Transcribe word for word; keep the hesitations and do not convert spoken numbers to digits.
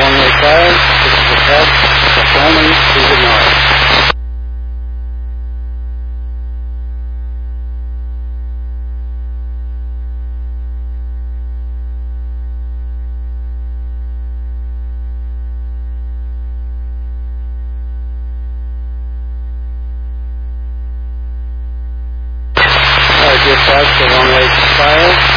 runway five. This is a test. The landing is ignored. Dear Fox, the runway five.